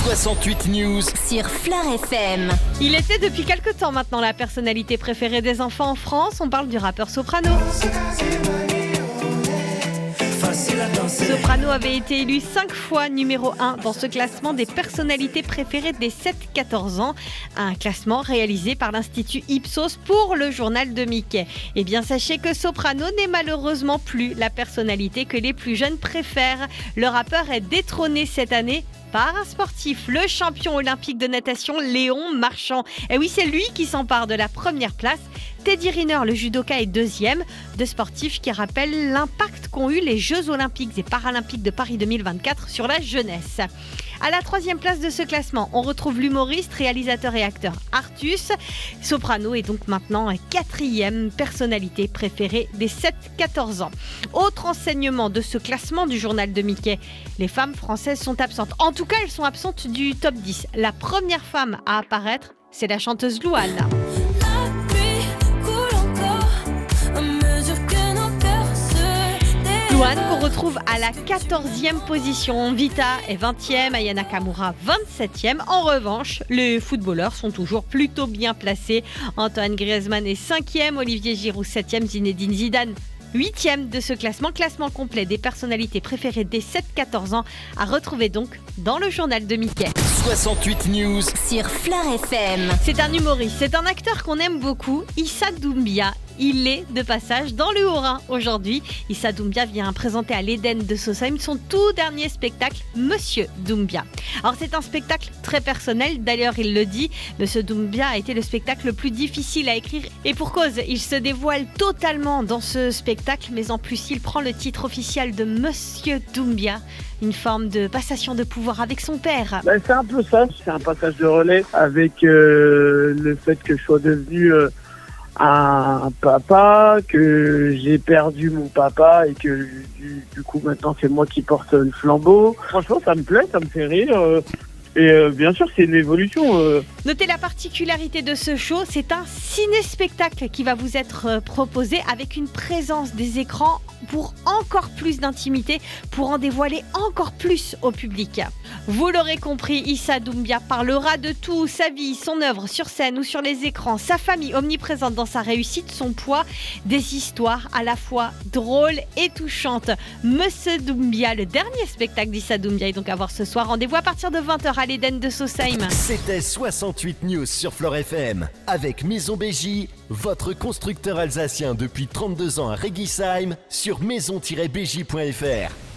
68 News sur Fleur FM. Il était depuis quelque temps maintenant la personnalité préférée des enfants en France. On parle du rappeur Soprano. Soprano avait été élu 5 fois numéro 1 dans ce classement des personnalités préférées des 7-14 ans. Un classement réalisé par l'Institut Ipsos pour le journal de Mickey. Eh bien, sachez que Soprano n'est malheureusement plus la personnalité que les plus jeunes préfèrent. Le rappeur est détrôné cette année par un sportif, le champion olympique de natation Léon Marchand. Et oui, c'est lui qui s'empare de la première place. Teddy Riner, le judoka, est deuxième. Deux sportifs qui rappellent l'impact qu'ont eu les Jeux olympiques et paralympiques de Paris 2024 sur la jeunesse. À la troisième place de ce classement, on retrouve l'humoriste, réalisateur et acteur Artus. Soprano est donc maintenant quatrième personnalité préférée des 7-14 ans. Autre enseignement de ce classement du journal de Mickey, les femmes françaises sont absentes. En tout cas, elles sont absentes du top 10. La première femme à apparaître, c'est la chanteuse Louane. Louane qu'on retrouve à la 14e position. Vita est 20e, Aya Nakamura 27e. En revanche, les footballeurs sont toujours plutôt bien placés. Antoine Griezmann est 5e, Olivier Giroud 7e, Zinedine Zidane 8e de ce classement complet des personnalités préférées des 7-14 ans à retrouver donc dans le journal de Mickey. 68 News Sur Fleur FM. C'est un humoriste, c'est un acteur qu'on aime beaucoup, Issa Doumbia. Il est de passage dans le Haut-Rhin aujourd'hui. Issa Doumbia vient présenter à l'Éden de Sausheim son tout dernier spectacle, Monsieur Doumbia. Alors c'est un spectacle très personnel, d'ailleurs il le dit, Monsieur Doumbia a été le spectacle le plus difficile à écrire et pour cause, il se dévoile totalement dans ce spectacle, mais en plus il prend le titre officiel de Monsieur Doumbia, une forme de passation de pouvoir avec son père. C'est un peu ça, c'est un passage de relais avec le fait que je sois devenu un papa, que j'ai perdu mon papa et que du coup maintenant c'est moi qui porte le flambeau. Franchement ça me plaît, ça me fait rire et bien sûr c'est une évolution. Notez la particularité de ce show, c'est un ciné-spectacle qui va vous être proposé avec une présence des écrans pour encore plus d'intimité, pour en dévoiler encore plus au public. Vous l'aurez compris, Issa Doumbia parlera de tout, sa vie, son œuvre sur scène ou sur les écrans, sa famille omniprésente dans sa réussite, son poids, des histoires à la fois drôles et touchantes. Monsieur Doumbia, le dernier spectacle d'Issa Doumbia est donc à voir ce soir. Rendez-vous à partir de 20h à l'Éden de Sausheim. C'était 68 News sur Fleur FM avec Maison Bégie, votre constructeur alsacien depuis 32 ans à Réguisheim sur maison-bégie.fr.